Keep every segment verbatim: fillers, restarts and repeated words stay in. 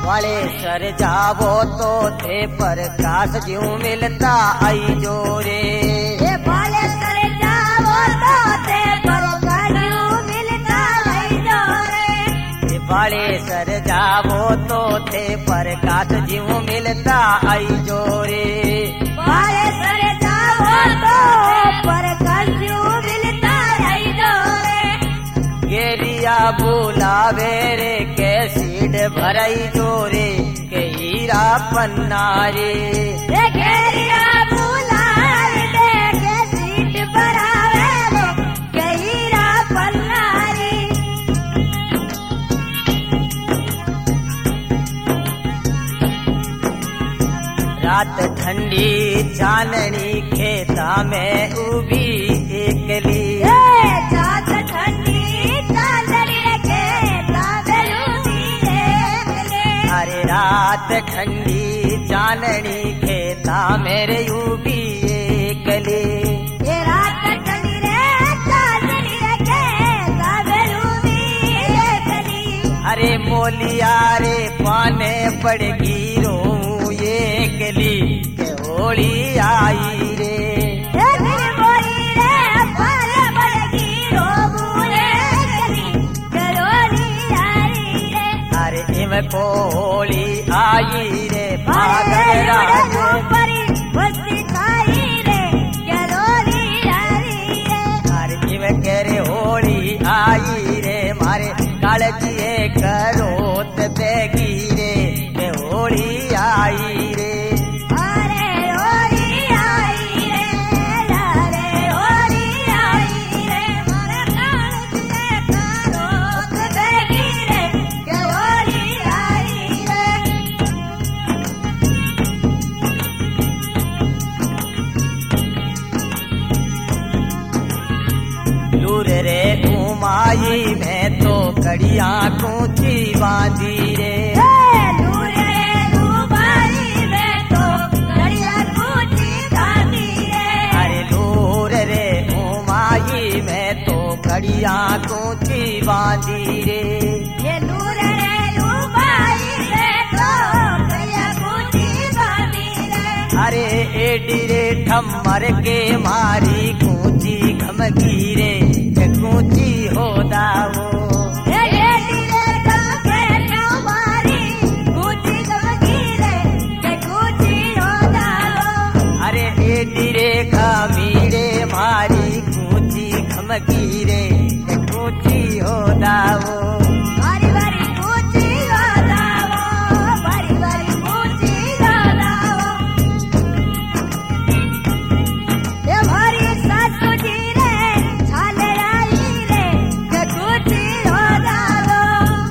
वाले सर जावो तो थे प्रकाश ज्यों मिलता आई जोरे। ये वाले सर जावो तो थे प्रकाश ज्यों मिलता आई जोरे। ये वाले सर जावो तो थे प्रकाश ज्यों मिलता आई जोरे। वाले सर जावो तो प्रकाश ज्यों मिलता आई जोरे। गेरिया बुलावे रे के सीड भराई जोरे के हीरा पन्नारे। ये घेरिया बुलावे रे के सीट भरावे रे के हीरा पन्नारी। रात ठंडी चांदनी खेता में उभी एकली। रात ठंडी चांदनी खेता में उभी एकली। अरे रात ठंडी चांदनी खेता मेरे उभी एकली। ये रात ठंडी रे चांदनी खेता में उभी एकली। अरे मोलिया रे पाने पड़गी रो एकली के होली आई रे। अरे इम को होली आई रे भागरा परी बस्ती खाई रे चलोली आई रे। अरे इम करे होली आई रे मारे कालजिए करोत बेगी रे के होली आई रे। अरे होली आई रे लाले होली आई रे मारे कालजिए करोत बेगी रे के होली आई रे। लूर रे उमाई में तो कड़िया कूची बांधी रे। लूर रे लूबाई में तो कड़िया कूची बांधी रे। अरे लूर रे उमाई में तो कड़िया कूची बांधी रे। ये लूर रे लूबाई में तो कड़िया कूची बांधी रे। अरे एडी रे ठमर के मारी कूची घमगी रे के कूची हो दावो। ये एडी रे ठमके ठमारी कूची घमगी रे के कूची हो दावो। अरे एडी रे खामीरे मारी कूची घमगी रे के कूची हो दावो। बारी बारी कूची हो दावो। बारी बारी कूची हो दावो। ये भारी सासू जी रे छाले आई रे के कूची हो दावो।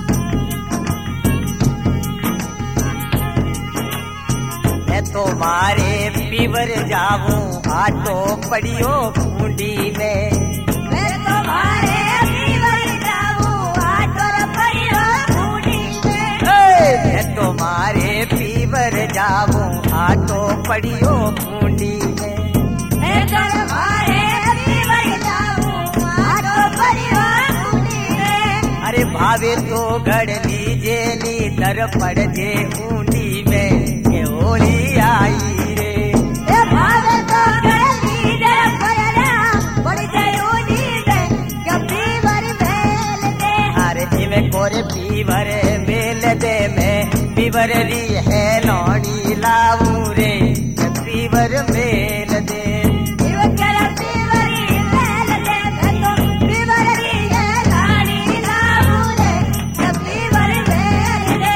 मैं तो मारे पीवर जाऊं आटो पड़ियो कुंडी में। मैं तुम्हारे पीवर जाऊं आटो पड़ियो कुंडी में। मैं तो मारे पीवर जाऊं आटो पड़ियो कुंडी में। मैं तुम्हारे पीवर जाऊं आटो पड़ियो कुंडी में। अरे भावे तो गढ़ लीजे नी दर पड़ जे ऊंडी में के होली आई रे। ये भावे तो गली दे पड़ना पड़ जाए उनी दे के पीवर भेल दे। अरे इमे कोरे पीवर मेल दे में पीवर री है लौड़ी लाऊं रे के पीवर मेल दे। इव करा पीवरी भेल दे मैं तो पीवरी है लाड़ी लाऊं रे के पीवर भेल दे।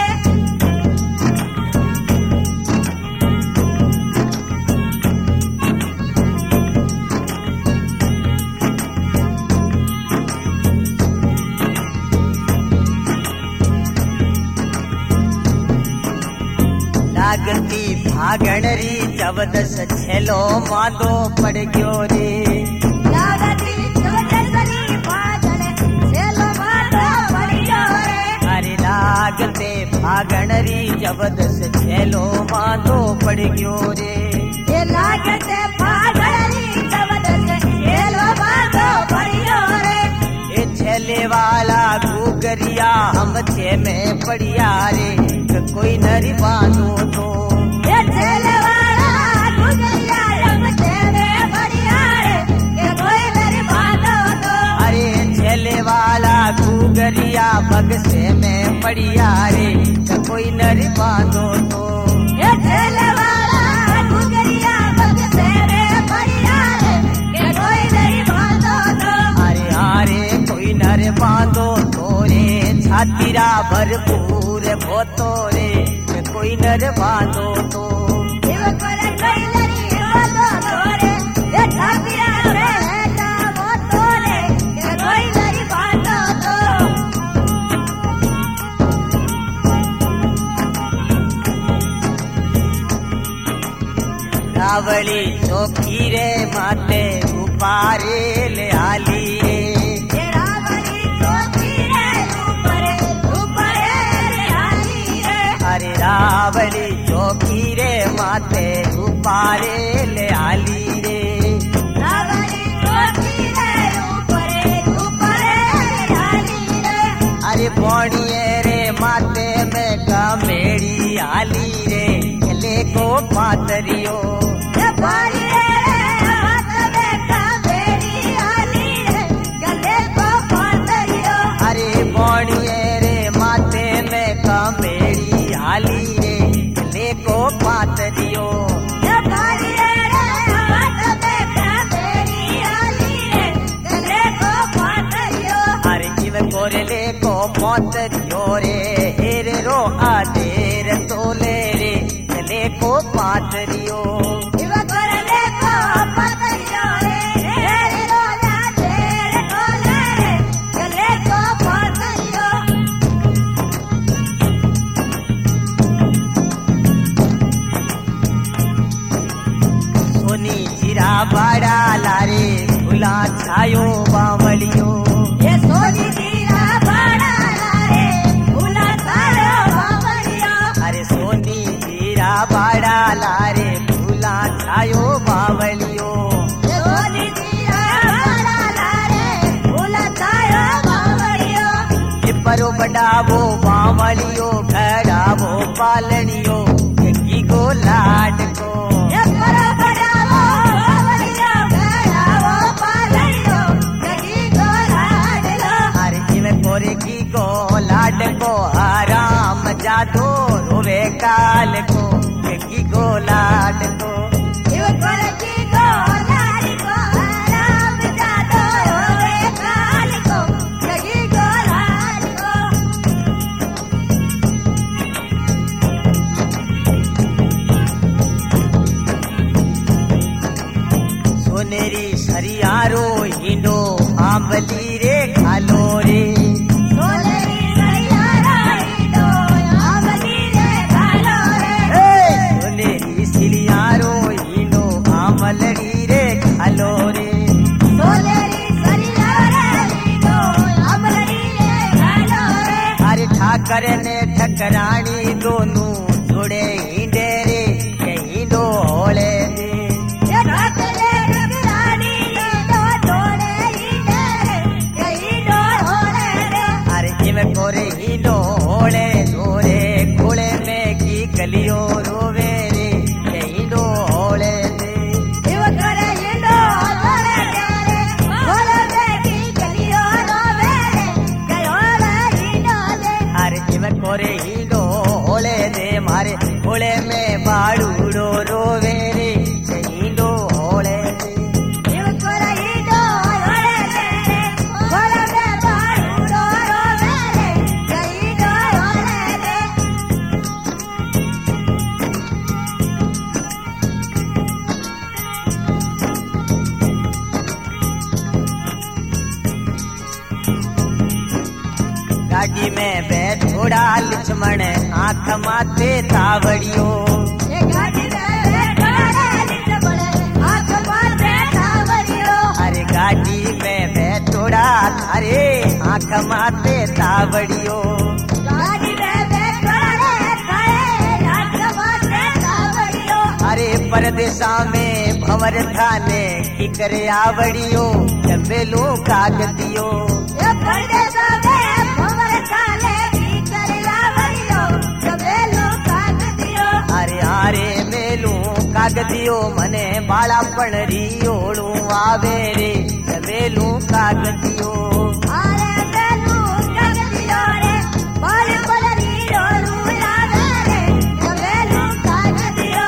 लागती भागण री चवदस छेलो मादो पड़ गयो रे। लागती चवदसनी भागण छेलो मादो पड़ गयो रे। अरे लागते भागण री चवदस छेलो मादो पड़ गयो रे। ये लागते भागण री चवदस छेलो मादो पड़ गयो रे। ये छेले वाला गुगरिया हम छे में पड़िया रे कि कोई नर बांधो तो। ये ठेले वाला गुजरिया रमते में बढ़िया रे के कोई नर बांधो तो। अरे ठेले वाला गुगरिया बक्से में बढ़िया रे कि कोई नर बांधो तो। ये ठेले वाला गुजरिया बक्से में बढ़िया रे के कोई नर बांधो तो। अरे अरे कोई नर बांधो तो रे छातीरा भरपूर भोतो रे कि कोई नर बांधो तो। इव करे कोई नरी बांधो तो रे ये छातीरा रे हेटा भोतो रे के कोई नरी बांधो तो। रावली चौकी रे माते उपारे ले आली रे। ये रावली चौकी रे ऊपरे ऊपरे ले आली रे। अरे रावली चौकी रे माते उपारे ले आली रे। रावली चौकी रे ऊपरे ऊपरे ले आली रे। अरे बोणिए रे माते में कमेड़ी आली रे ले को पातरियो। ये बारी रे हाथ में कावेरी आली रे गले को पातरियो। अरे बोणिए रे माते में कमेड़ी आली रे ले को पातरियो। ये बारी रे हाथ में कावेरी आली रे गले को पातरियो। अरे इव कोरले को पातरियो रे हेरे रो आदेर तोले रे ले को पातरियो। इव कोरले को पातरियो रे हेरे रोला तेरे कोले रे गले को पातरियो। सोनी जीरा बाड़ा लारे फुला छायो बावलियो। ये सोनी जीरा बाड़ा लारे फूला छायो बावलियो। अरे सोनी जीरा बाड़ा लारे फुला छायो बावलियो। ये सोनी जीरा बाड़ा लारे फूला छायो बावलियो। ये परो बडावो बावलियो घड़ावो पालनियो की को लाड को। ये परो बडावो बावलियो घड़ावो पालनियो की को लाड लो। अरे इव कोरे की को लाड को आराम जादो रोवे काल को की को लाड को। इव कोरे की को लाड को आराम जादो रोवे काल को की को लाड को। सोनेरी सरियारो हिंडो आंबली रे खालो रे। सोनेरी सरियारो हिंडो आंबली रे खालो रे। ए, सोनेरी सिलियारो हिंडो आंबलड़ी रे खालो रे। सोनेरी सरियारो हिंडो आंबली रे खालो रे। अरे ठाकर ने ठकरानी दोनों जोड़े हिंडे रे के हिंडो होले दे। ये ठाकरे ठकरानी दो तोड़े हिंडे रे के हिंडो होले रे। अरे इव कोरे हिंडो होले जोरे खोले में की गलियो रोवे रे के हिंडो होले दे। इव करे हिंडो होले रे होले दे की गलियो रोवे रे के होले हिंडो दे। अरे इव कोरे हिंडो होले दे मारे होले में बाड़ूड़ो रोवे रे के हिंडो होले दे। इव करे हिंडो होले रे होले दे बाड़ूड़ो रोवे रे के हिंडो होले दे। गाड़ी में बैठोड़ा लक्ष्मण आंख माथे तावड़ियो। ये गाड़ी में बैठा लक्ष्मण आंख माथे तावड़ियो। अरे गाड़ी में बैठोड़ा थारे आंख माथे तावड़ियो। गाड़ी में बैठा थारे आंख माथे तावड़ियो। अरे परदेसा में भंवर थाने की करे आवड़ियो जबेलो कागदियो। ये परदेसा में भंवर थाने की करे आवड़ियो जबेलो बाळापण रियोळू आवे रे वेलू कागदियो अरे वेलू कागदियो रे बाळापण रियोळू आवे रे वेलू कागदियो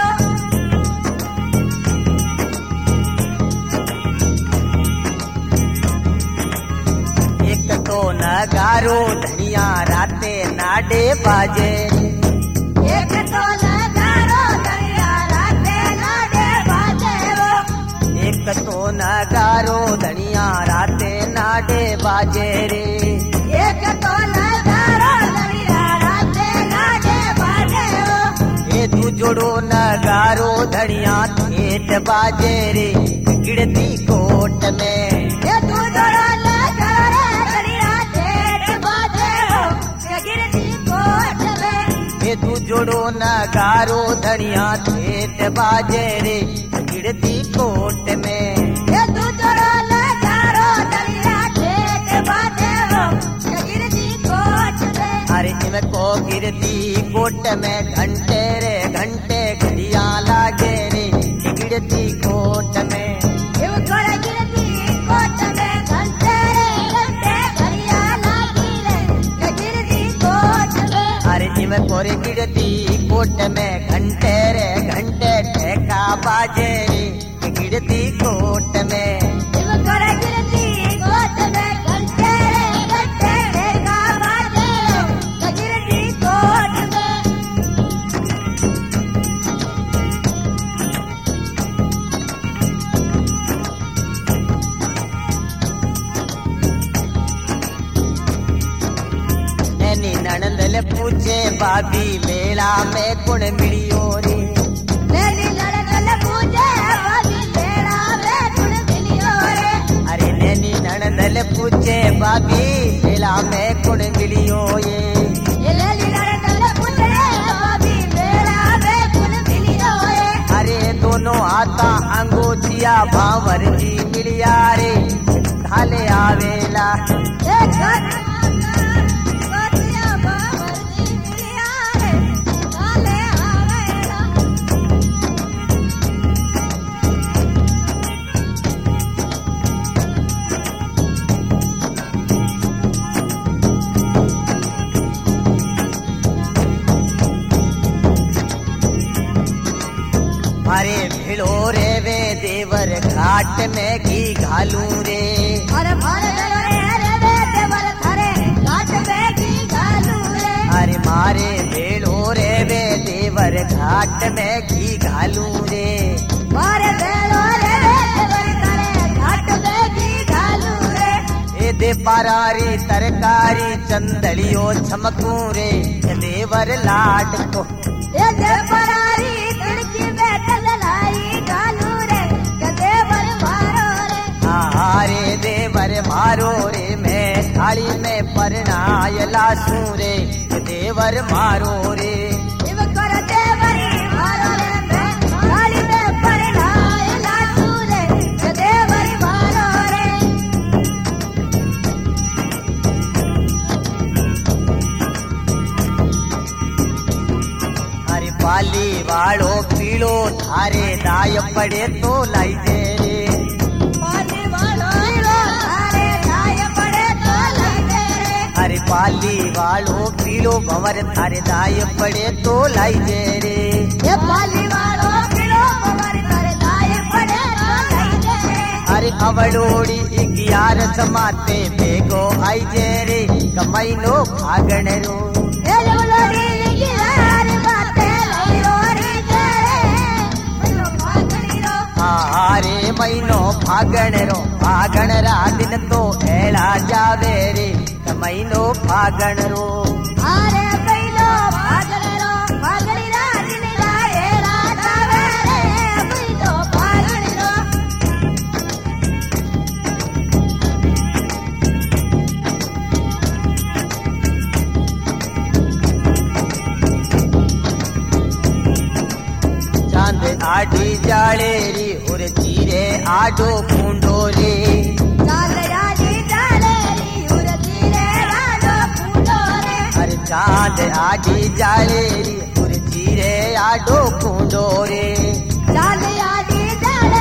एक तो नगारो धनिया राते नाडे बाजे एक तो नगारो धनिया राते नाडे बाजे वो एक तो नगारो धनिया राते नाडे बाजे रे एक तो नगारो धनिया राते नाडे बाजे वो ए तू जोड़ो नगारो धनिया ठेठ बाजे रे गिरती कोट में ए तू जोड़ो नगारो धनिया ठेठ बाजे वो गिरती कोट में ए तू जोड़ो नगारो धनिया ठेठ बाजे रे गिरती कोट में ए तू जोड़ो नगारो धनिया ठेठ बाजे वो गिरती कोट में अरे इनको गिरती कोट में घंटे रे घंटे घड़िया लागे रे गिरती कोट में इनको गिरती कोट में घंटे रे घंटे घड़िया लागी रे गिरती कोट में अरे इनको गिरती कोट में घंटे रे घंटे ठेका बाजे रे गिरती कोट में इनको गिरती कोट में घंटे रे घंटे ठेका बाजे रे गिरती कोट में एनी नणंदल पूछे बाबी मेला में कुण मिलियो रे लेनी नड़कल पूजे बाबी मेला में कुण मिलियो रे अरे नैनी नणंदल पूछे बाबी मेला में कुण मिलियो ये ये लेनी नड़कल पूजे बाबी मेला में कुण मिलियो रे अरे दोनों आता अंगूठिया भावर जी मिलिया रे थाले आवेला एक गोतिया बाबर दी मिलिया रे काले आवेला अरे भिड़ो रे वे देवर घाट में घी घालू रे अरे मारे रे रे रे देवर थारे घाट में की घालू रे अरे मारे भेड़ो रे वे देवर घाट में घी घालू रे मारे बेलो रे देवर थारे घाट में की घालू रे ए दे पारारी तरकारी चंदलियो छमकू रे देवर लाड को ये देवरारी खिड़की में टलाई घालू रे देवर मारो रे हारे देवर मारो रे मैं थाली में परनाय लासू रे देवर मारो रे इव कर देवरी मारो रे मैं थाली में परनाय लासू रे देवर मारो रे अरे पाली वाड़ो पीड़ो थारे दाय पड़े तो लाई दे रे पाली वालो लो थारे दाय पड़े तो लाई दे रे अरे पाली वाड़ो पीड़ो भंवर थारे दाय पड़े तो लाई दे रे ये पाली वालो पिलो हमारे थारे दाय पड़े तो लाई दे रे अरे अवड़ोड़ी ग्यारह समाते बेगो आई जे रे कमाईनो भागण रो ये लोड़ी की यार बातें लोड़ी तेरे लो भागणी रो हारे महीनो भागण रो भागण रा दिन तो एड़ा जावे रे महीनो भागण रो अरे पहिलो भागण रो भागणी रा दिन रा एड़ा जावे रे पहिलो भागणी रो चांद आडी जाले री और जीरे आडो पूंडो रे चाल राजी जाले री उर जीरे राजो फूलो रे अरे चांद आडी जाले री और जीरे आडो पूंडो रे चाल राजी जाले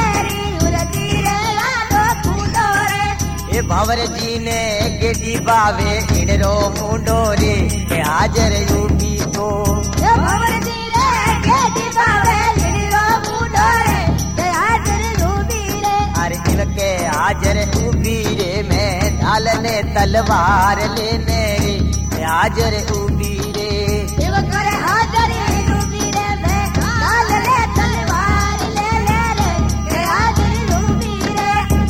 भंवर जी ने गेडी बावे इनरो मुंडो रे के हाजर यूबी तो भंवर जी ने गेडी बावे इनरो मुंडो रे के हाजर यूबी रे। अरे इनके हाजर यूबी रे मैं ढालने तलवार लेने रे के हाजर यूबी रे। शिव करे हाजर यूबी रे मैं ढालने तलवार ले ले रे के हाजर यूबी रे।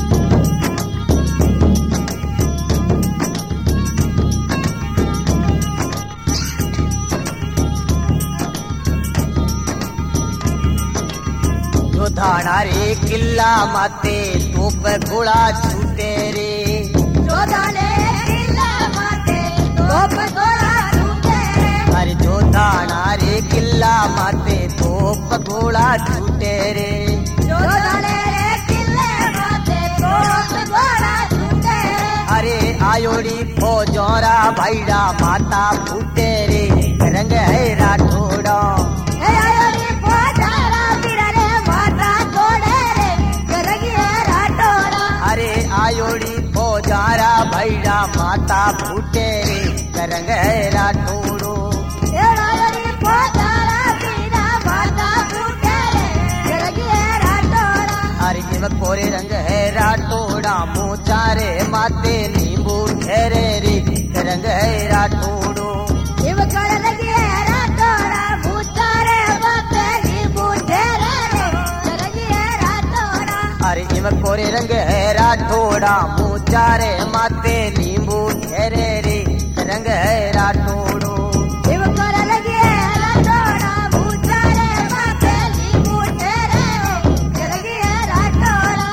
धाना रे किल्ला माते तोप घोड़ा छूटे रे जोधाने किल्ला माते तोप घोड़ा छूटे रे। अरे जो धाना रे किल्ला माते तोप घोड़ा छूटे रे जोधाने रे किल्ले माते तोप घोड़ा छूटे रे। अरे आयोड़ी फौजोरा भाईड़ा माता फूटे रे रंग है राठौड़ा। हे आयोड़ी फौजोरा बीरा रे माता तोड़े रे करगी है राठौड़ा। अरे आयोड़ी फौजारा भाईड़ा माता फूटे रे रंग है राठौड़ो। हे आयोड़ी फौजोरा बीरा माता फूटे रे करगी है राठौड़ा। अरे इव कोरे रंग है राठौड़ा मुँह चारे माते नींबू ठहरे रे रंग है राठौड़ो। शिव कर लगी है राठौड़ा भूचारे बाते नींबू ठहरे रे करगी है राठौड़ा। अरे इव कोरे रंग है राठौड़ा मुँह चारे माते नींबू ठहरे रे रंग है राठौड़ो। शिव कर लगी है राठौड़ा भूचारे बाते नींबू ठहरे रे करगी है राठौड़ा।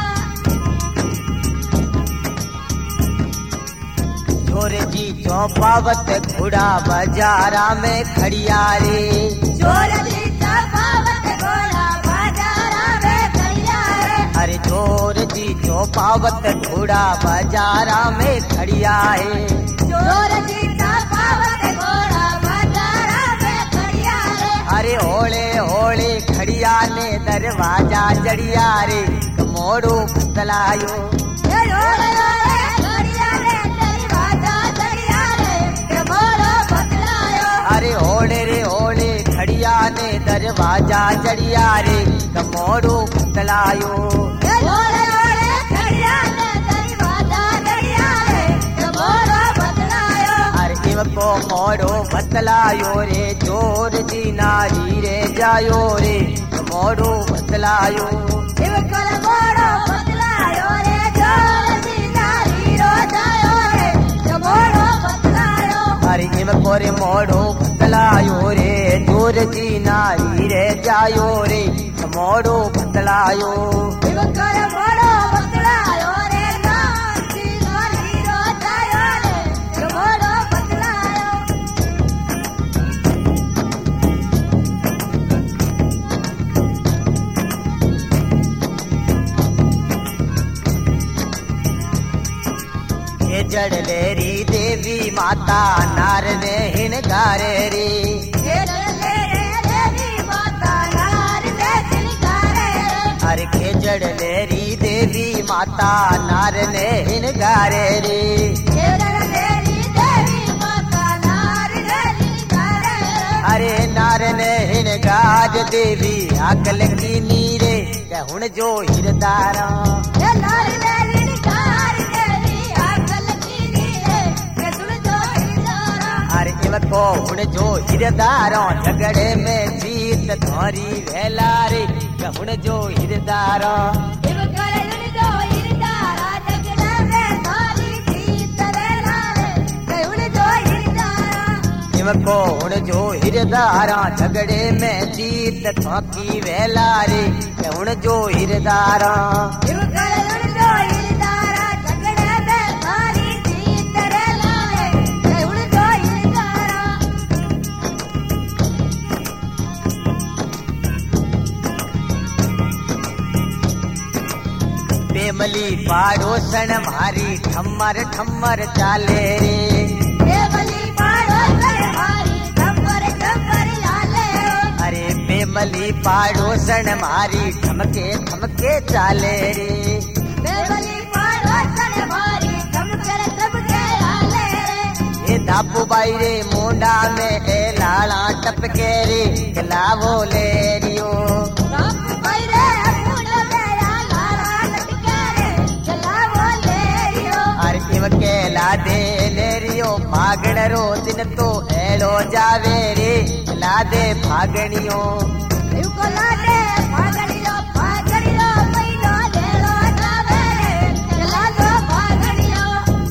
छोर जी चौपावत घोड़ा बाजारा में खड़िया रे चोर जी चपावत घोड़ा बाजारा में खड़िया रे। अरे चोर जी चौपावत घोड़ा बाजारा में खड़िया है। चोर जी चपावत घोड़ा बाजारा में खड़िया रे। अरे होले होले खड़िया ने दरवाजा जड़िया रे मोड़ो बतलायो। हे रोले रोले खड़िया रे दरवाजा जड़िया रे के मोरो बतलायो। अरे होले रे होले खड़िया ने दरवाजा जड़िया रे मोड़ो बतलायो। हे रोले रोले खड़िया ने दरवाजा जड़िया रे के मोरो बतलायो। अरे इव को मोड़ो बतलायो रे चोर जी नारी रे जायो रे मोड़ो बतलायो। शिव कर मोरो बतलायो रे चोर जी नारी रो जायो रे के मोरो बतलायो। अरे इव कोरे मोड़ो बतलायो रे चोर जी नारी रे जायो रे मोड़ो बतलायो। शिव कर मोरो बतलायो रे नारी नारी रो जायो रे के मोरो बतलायो। ये जड़ लेरी देवी माता नार ने हिनगारे रे हे ले रे देवी माता नार ने सिंगारे रे। अरे खेजड़ लेरी देवी माता नार ने हिनगारे रे हे लेरी देवी माता नार ने सिंगारे रे। अरे नार ने हिनगाज देवी अकल की नीरे हुण जो हिरदारा। हे नार ने सिंगार देवी अकल की नीरे के सुन जो हिरदारा। अरे इव को हुण जो हिरदारो झगड़े में जीत थोरी वेला रे हुण जो हिरदारो। शिव कर सुन जो हिरदारा झगड़े में थारी जीत वेला रे के सुन जो हिरदारा। इव को हुण जो हिरदारा झगड़े में जीत थोकी वेला रे हुण जो हिरदारा। शिव कर सुन जो हिरदारा झगड़े में थारी जीत वेला रे के सुन जो हिरदारा। बेमली पाड़ोसन मारी ठम्मर ठम्मर चाले रे बेमली पाड़ोसन मारी ठम्मर ठम्मर चाले रे। अरे बेमली पाड़ोसन मारी ठमके ठमके चाले रे बेमली पाड़ोसन मारी लापू बाई रे मुंडा में ए लाला टपके रे लावो ले रियो लापू बाई रे मुंडा में या लाला टपके रे लावो ले रियो अरे इव के ला दे ले रियो भागण रो दिन तो एलो जावे रे ला दे भागणियो इव को ला दे भागणियो भागणियो पहिलो देलो जावे रे ला दो भागणियो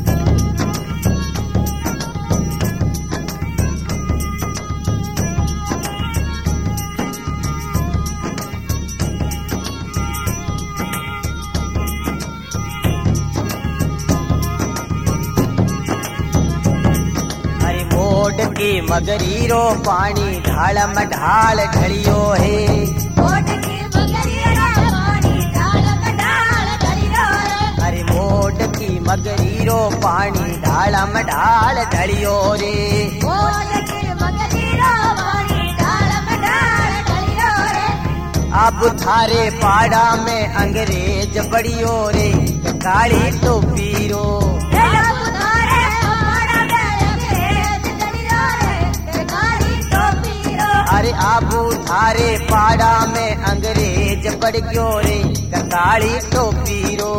की मगरीरो पानी ढालम ढाल ढलियो है मोट की मगरीरो पानी ढालम ढाल ढलियो है अरे मोट की मगरीरो पानी ढालम ढाल ढलियो रे मोट की मगरीरो पानी ढालम ढाल ढलियो रे अब थारे पाड़ा में अंग्रेज बड़ियो रे काली टोपी रो अरे आबू थारे पाड़ा में अंग्रेज पड़ गयो रे काली टोपी रो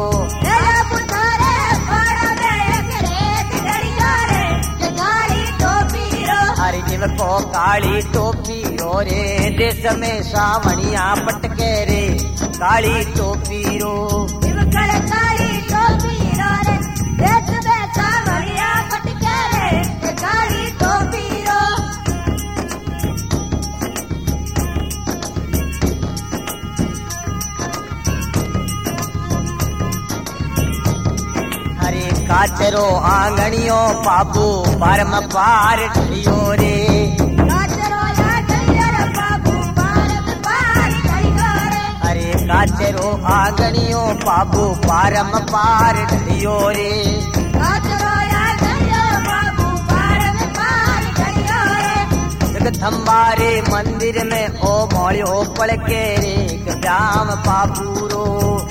अरे जिव को काली टोपी रो रे देश में सावणिया पटके रे काली टोपी रो काली टोपी रो रे देश में सावणिया पटके रे काली टोपी रो काचरो आंगणियो बाबू परम पार ढलियो रे काचरो आंगणियो बाबू परम पार ढलियो रे अरे काचरो आंगणियो बाबू परम पार ढलियो रे काचरो आंगणियो बाबू परम पार ढलियो रे जगदम्बारे मंदिर में ओ मोलियो पड़ के रे श्याम बाबू रो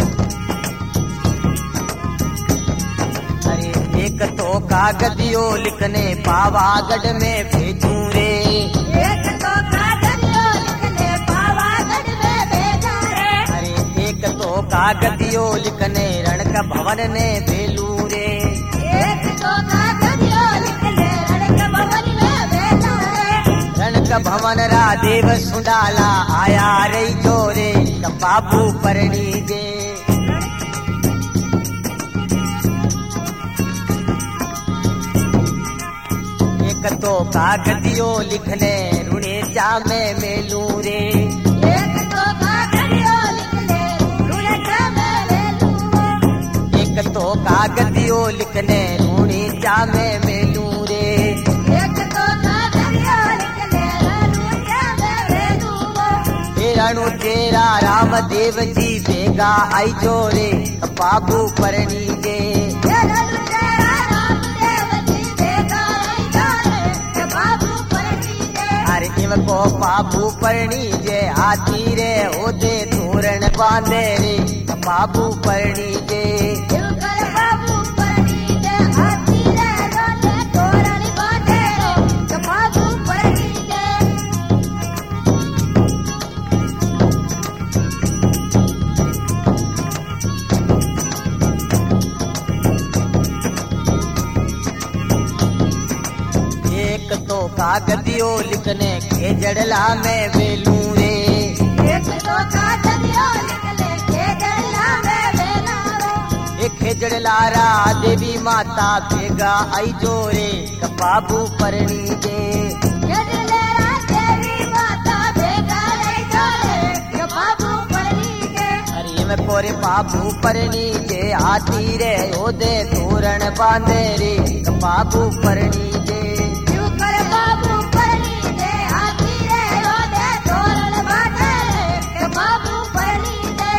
एक तो कागदियो लिखने पावागढ़ में भेजूं रे एक तो कागदियो लिखने पावागढ़ में भेजा रे अरे एक तो कागदियो लिखने रणक भवन ने भेलू रे एक तो कागदियो लिखने रणक भवन में भेजा रे रणक भवन रा देव सुडाला आया रही जो रे बाबू परणी जे एक तो कागदियो लिखने रुणे जामे मेलू रे एक तो कागदियो लिखने रुणे जामे मेलू एक तो कागदियो लिखने रुणे जामे मेलू रे एक तो कागदियो लिखने रुणे जामे मेलू हे रणु तेरा रामदेव जी बेगा आई जो रे बाबू परणी जे को बाबू परणी जे हाथी रे ओदे तोरण बांधे रे बाबू परणी जे बाबू परणी जे हाथी रे ओदे तोरण बांधे रे बाबू परणी जे एक तो कागदियो लिखने खेजड़ला में वेलू रे एक तो कागदियो लिखने खेजड़ला में वेलू रे एक खेजड़ला रा देवी माता बेगा आई जो रे बाबू परणी जे खेजड़ला रा देवी माता बेगा आई जो रे बाबू परणी जे अरे मैं कोरे बाबू परणी जे हाथी रे ओदे तोरण बांधे रे बाबू परणी जे बाबू परणी जे हाथी रे ओदे तोरण बांधे रे बाबू परणी जे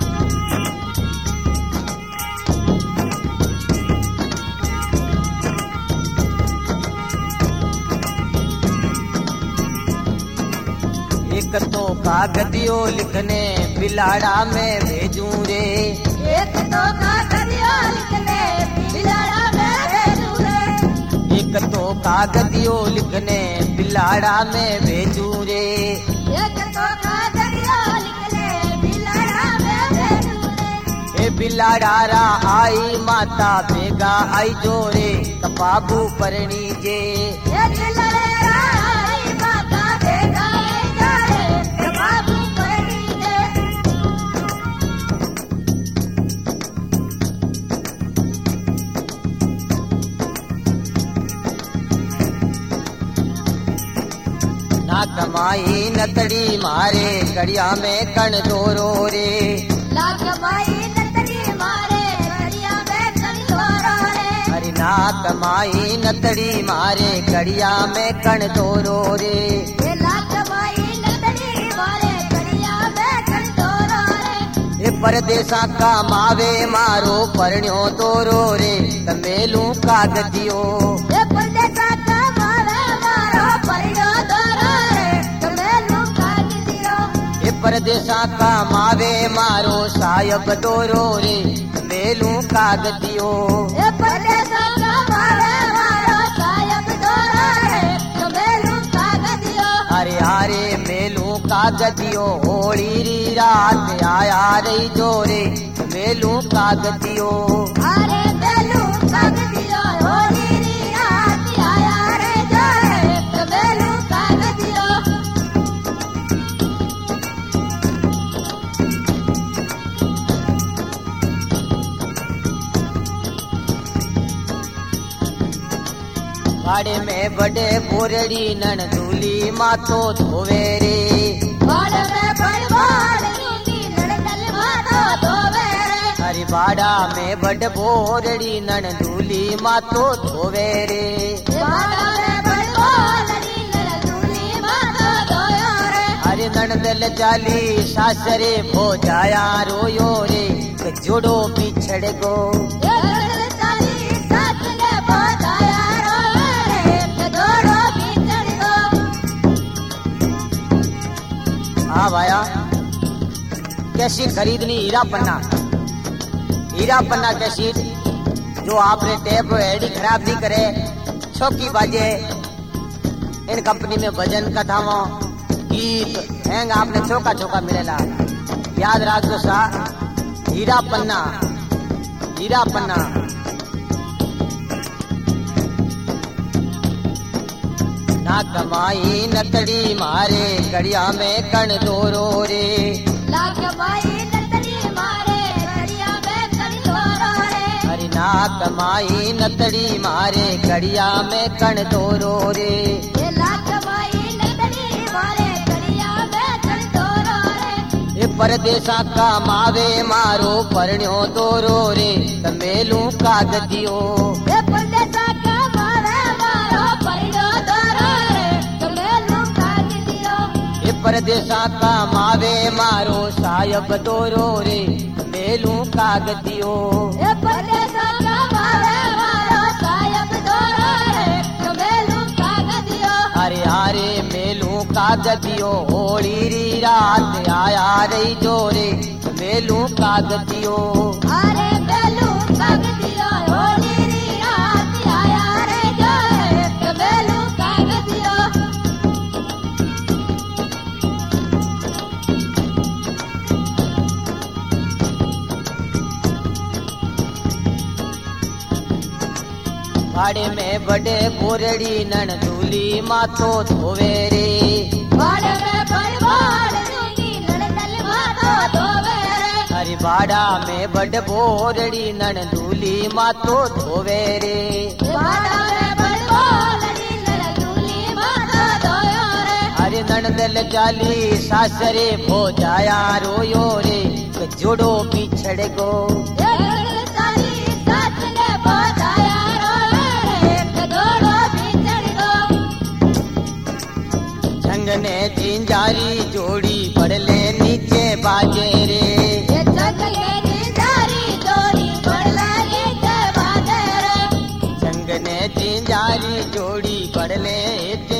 एक तो कागदियो लिखने बिलाड़ा में भेजूं रे एक तो कागदियो लिखने बिलाड़ा में भेजूं रे एक एक तो कागदियो लिखने बिलाड़ा में भेजू रे, एक तो कागदियो लिखने बिलाड़ा में भेजू रे। ए बिलाड़ा रा आई माता बेगा आई जो रे, बाबू परणी जे। ए बिलाड़ा आई माता बेगा आई जो रे, बाबू परणी जे। ना कमाई नतड़ी मारे गड़िया में कण दोरो रे, ना कमाई नतड़ी मारे गड़िया में कण दोरो रे। हरि ना कमाई नतड़ी मारे गड़िया में कण दोरो रे, ये ना कमाई नतड़ी मारे गड़िया में कण दोरो रे। ए परदेसा का मावे मारो परण्यो दोरो रे, तमेलू कागदियो। ये परदेसा का मावे मारो परण्यो दोरो रे, तमेलू कागदियो। ए परदेसा का मावे मारो सायब दोरो रे, तमेलू कागदियो। ये परदेसा का मावे मारो सायब दोरो रे, तमेलू कागदियो। अरे अरे मेलू कागदियो होली री रात आया रही जोरे, मेलू कागदियो। अरे मेलू कागदियो होली री रात आया रे जोरे, तमेलू कागदियो। बाड़े में बड़े बोरड़ी नन दूली मातो धोवे रे, बाड़े में बड़ बोरड़ी नन मातो धोवे रे। हरि बाड़ा में बड़ बोरड़ी नन दूली मातो धोवे रे, बाड़ा में बड़ बोरड़ी नन दूली मातो धोयो रे। हरि नन दल जाली सासरे भो जाया रोयो रे, जोड़ो पिछड़ गो। ये गड़ल चाली साथ ने बताया रोए रे, जोड़ो बिछड़ गो। हाँ भाया, कैसी खरीदनी हीरा पन्ना, हीरा पन्ना कैसी जो आपने टेप एडी खराब नहीं करे, छोकी बाजे। इन कंपनी में भजन कथाओं गीत हैंग आपने चौका चौका मिलेला। याद रख दो सा, हीरा पन्ना, हीरा पन्ना। ना कमाई नतड़ी मारे गड़िया में कण दोरो रे, ना कमाई नतड़ी मारे गड़िया में कण दोरो रे। हरि ना कमाई नतड़ी मारे गड़िया में कण दोरो रे, ये ना कमाई नतड़ी मारे गड़िया में कण दोरो रे। ए परदेसा का मावे मारो परण्यो दोरो रे, तमेलू कागदियो। ये परदेसा का मावे मारो परण्यो दोरो रे, तमेलू कागदियो। ए परदेसा का मावे मारो सायब दोरो रे, तमेलू कागदियो। ये परदेसा का मावे मारो सायब दोरो रे, तमेलू कागदियो। अरे अरे मेलू कागदियो होली री रात आया रही जोरे, मेलू कागदियो। अरे मेलू कागदियो होली री रात आया रे जोरे, तमेलू कागदियो। बाड़े में बड़े बोरड़ी नन दूली मातो धोवे रे, बाड़े में बड़ बोरड़ी नन मातो धोवे रे। हरि बाड़ा में बड़ बोरड़ी नन दूली मातो धोवे रे, बाड़ा में बड़ बोरड़ी नन दूली मातो धोयो रे। हरि नन दल जाली सासरे भो जाया रोयो रे, जोड़ो पिछड़ गो। ये गड़ल चाली साथ ने बताया रोए रे, जोड़ो बिछड़ गो। संग ने जिंजारी जोड़ी पड़ले नीचे बाजे रे, ये संग ने जिंजारी जोड़ी पड़ले नीचे बाजे रे। संग ने जिंजारी जोड़ी पड़ले